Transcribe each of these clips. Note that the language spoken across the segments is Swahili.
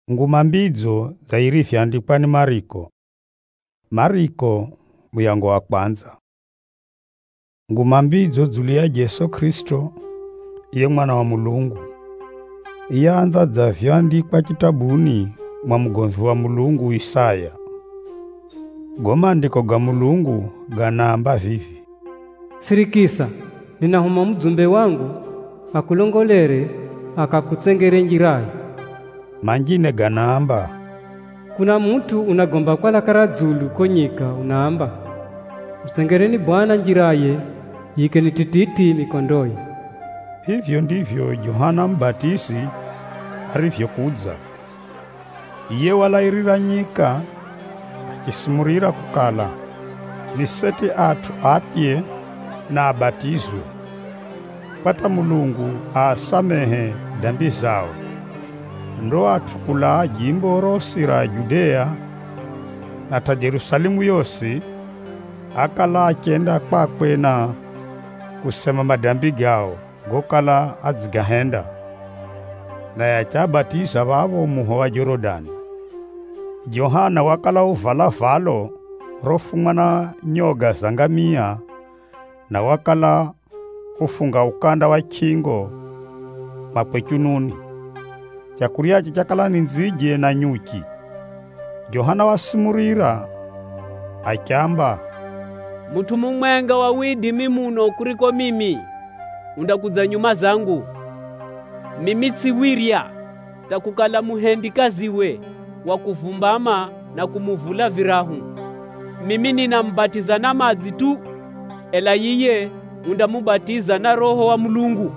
Ngumambidzo zairi vyandikwa ni Mariko. Mariko muyango wa kwanza. Ngumambidzo dzulia Yesu Kristo, iye mwana wa Mulungu. Iye anzadza vyandikwa kitabuni mwa mugomvi wa Mulungu Isaya. Gomandiko ga Mulungu ganamba vivi: Sirikisa, ninahuma mjumbe wangu akulongolere akakutsengere njirayi. Manjine ganamba: Kuna mutu unagomba kwa karadzulu konyika unaamba, Msengereni Bwana njiraye, yikeni tititi mikondoi. Hivyo ndivyo Yohana Mbatizi arivyokuza. Iye walairira nyika akisimurira kukala niseti atu atye na abatizwe pata Mulungu asamehe dambi zao. Ndo atukula jimbo rosi ra Judea na ta Yerusalemu yosi, akala akenda kwakwe na kusema madambi gao gokala adzigahenda, na yachabatiza vavo muho wa Yorodani. Yohana wakala uvala valo rofumwa na nyoga zangamia, na wakala ufunga ukanda wa kingo mapwechununi. Chakuria chakala ni nzige na nyuki. Yohana wasimurira akyamba: Mutu mumwenga wa widimi muno kuriko mimi undakudza nyuma zangu. Mimi tsiwirya takukala muhendikaziwe wa kuvumbama na kumuvula virahu. Mimi ninambatiza na madzi tu, ela yiye undamubatiza na Roho wa Mulungu.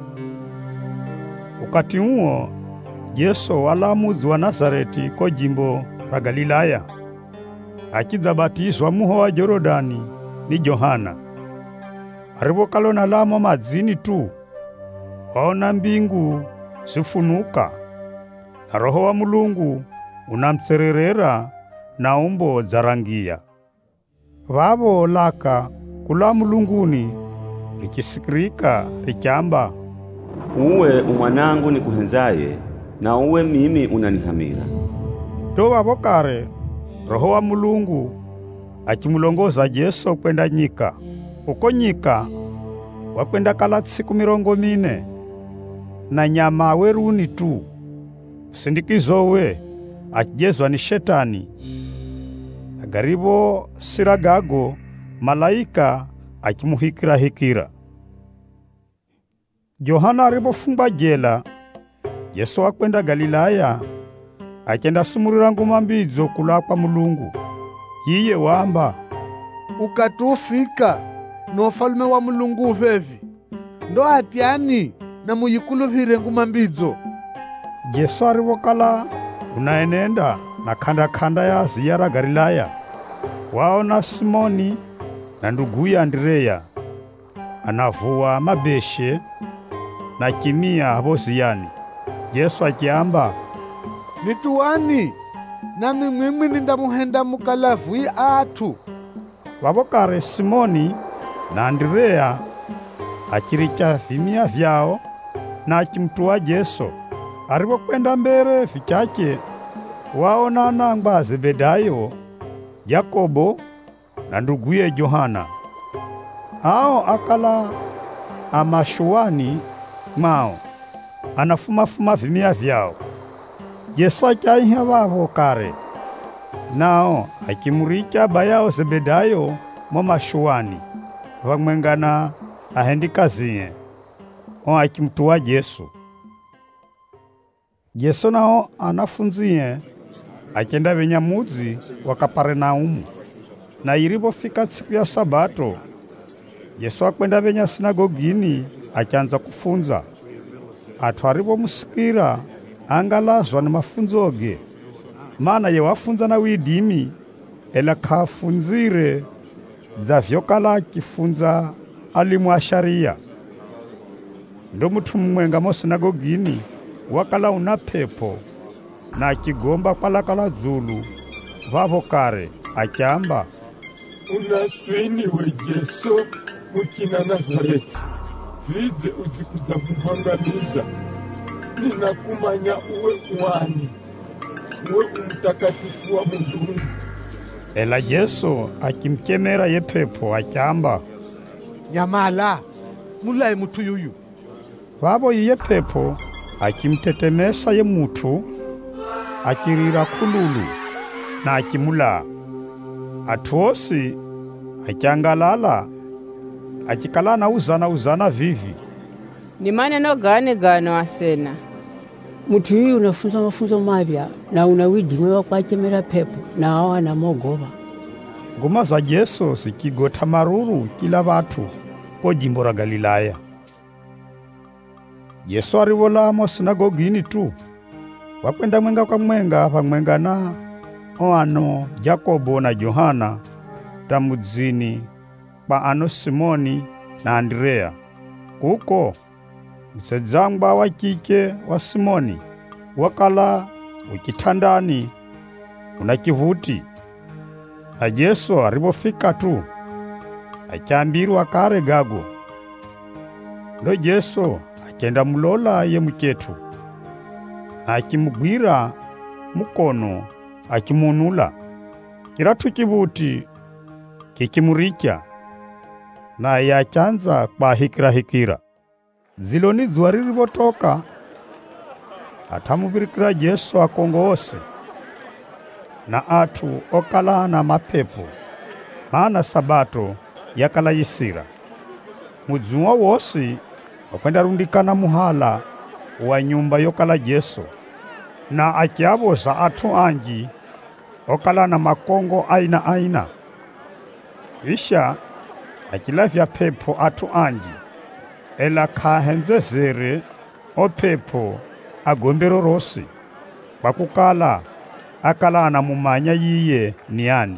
Wakati huo Yesu wala mudzi wa Nazareti ko jimbo la Galilaya, akidzabatizwa muho wa Yorodani ni Yohana. Arivokalona lamo madzini tu, waona mbingu sifunuka, na Roho wa Mulungu unamtsererera na umbo dzarangia. Vavo laka kula mulunguni likisikirika likyamba: Uwe umwanangu nikuhenzaye, na uwe mimi unanihamira. Ndo vavo kare Roho wa Mulungu akimulongoza Yesu kwenda nyika. Uko nyika wakwenda kala tsiku 40 na nyama weruni tu. Sindikizowe akijezwa ni Shetani. Agaribo siragago malaika akimuhikira. Yohana aribofungwa jela, Yesu akwenda Galilaya akenda sumurira ngumambidzo kula kwa Mulungu. Yiye wamba: Ukatufika no falume wa Mulungu vevi, ndo atiani na muyikuluhire ngumambidzo. Yesu arivokala unaenenda na kanda ya ziyara Galilaya, waona Simoni na nduguya Andrea anavuwa mabeshe na kimia habo ziyani. Yesu akiamba: Nituani nami mwimwi nindamuhenda mukalavui atu. Wavokare Simoni na Andrea akiricha vimia vyao na akimtua Yesu. Arivokwenda mbere vichache, waona nangwa Zebedayo, Yakobo na nduguye Yohana. Hao akala amashuani mao anafuma vimia vyao. Yesu akaiha vavo kare, nao akimuricha bayao Zebedayo mashuani vamwengana ahendikaziye akimtua Yesu. Yesu nao anafunziye akenda venyamudzi wa Kapernaumu. Na iripofika siku ya Sabato, Yesu akwenda venya sinagogini achanza kufunza. Atu aripomusikira angalazwa na mafunzoge, mana ye wafunza na widimi, ela kafunzire za vyokala akifunza alimu wa sharia. Ndo mutu mwenga mo sinagogini wakala una pepo na akigomba kala dzulu vavo kare akyamba: Unaswiniwe Yesu mukina Nazareti, vidze uzikudza kuhangamiza. ninakumanya uwe mwani. uwe mtakatifu wa Mulungu. Ela Yesu akimkemera ye pepo akyamba, nyamala, mulaye mutu yuyu. Vavo ye pepo akimtetemesa ye mutu, akirira kululu na akimula. Atuosi akyangalala, akikalana uzana vivi. Ni maneno gani gano asena? Mutu yuyu unafunza mafunzo mapya na unawidimwe wa kwakemera pepo na hawa na mogoba. Ngoma za Yesu zikigota maruru kila watu ko jimbo la Galilaya. Yesu arivolamo sinagogini tu, wakwenda mwenga kwa mwenga pamwenga na oano Jakobo na Johana tamudzini pa ano Simoni na Andrea. Kuko msedzangwa wa kike wa Simoni wakala ukitandani una kivuti. Na Yesu aripofika tu akyambirwa kare gago. Ndo Yesu akenda mulola ye mketu, akimugwira mukono akimunula. Kiratu kivuti kikimurikya na yachanza kwa hikira. Ziloni zuari rivotoka atamubirikira Yesu akongose na atu okala na mapepo, maana sabato yakala yisira. Mudzuwa wosi wakwenda rundikana muhala wa nyumba yokala Yesu, na akiavoza atu anji okala na makongo aina. Isha akilavya pepo atu anji, ela kahenzezere o pepo agombero rosi, bakukala akala na mumanya yiye ni ani.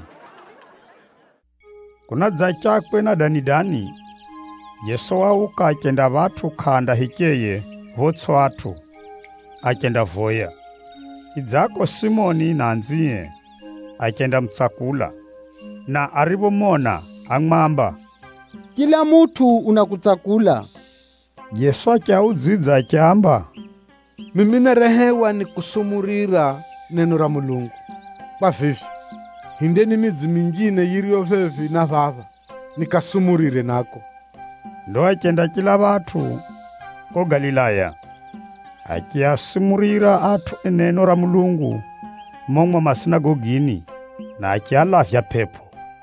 Kuna dzachakwe na danidani, Yesu wauka akenda watu kanda hikeye hotso atu, akenda voya. Idzako Simoni na nziye akenda mtsakula, na arivomona ang'mamba, kila mutu unakutsakula. Yesu akyaudzidza akyamba, mimi narehewa ni kusumurira neno ra Mulungu. Kwa vivi, hindeni midzi mingine yiriyo vevi na vava, nikasumurire nako. Ndo akenda kila watu ko Galilaya, akiasumurira atu neno ra Mulungu momwe masinagogini, na akialafya pepo.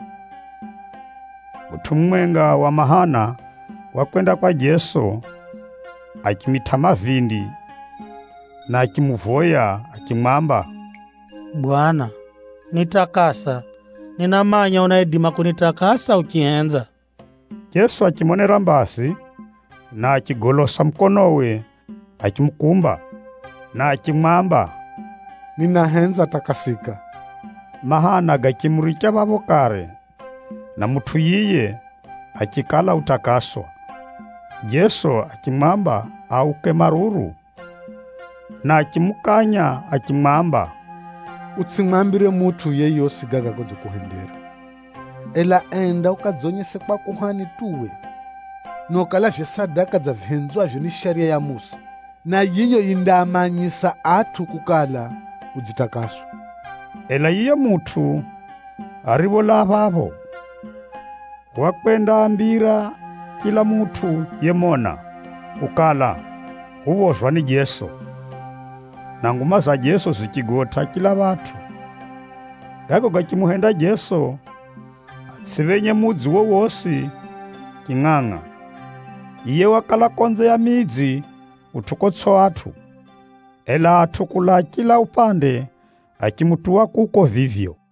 Mutu mwenga wa mahana wakwenda kwa Yesu akimitama vindi na akimuvoya akimwamba, Bwana, nitakasa, ninamanya unaidima kunitakasa ukienza. Yesu akimonera mbasi na akigolosa mkonowe akimukumba na akimwamba, ninahenza takasika. Mahana gakimurikya vavo kare, na mutu yiye akikala utakaswa. Yesu akimwamba auke maruru, na akimukanya akimwamba, utsimwambire mutu yeyo sigaga kodzo kuhendera, ela enda ukadzonyese kwa kuhani tuwe, nokalavye sadaka za vhenzwavyo ni sharia ya Musa, na yiyo indamanyisa atu kukala udzitakaswa. Ela yiye mutu arivola vavo wakwenda ambira kila mutu yemona kukala uvozwa ni Yesu, na nguma za Yesu zikigota kila watu. Gago gakimuhenda Yesu sivenye mudzi wowosi king'ang'a. Iye wakala konze ya midzi utukotso atu, ela atukula kila upande akimutua kuko vivyo.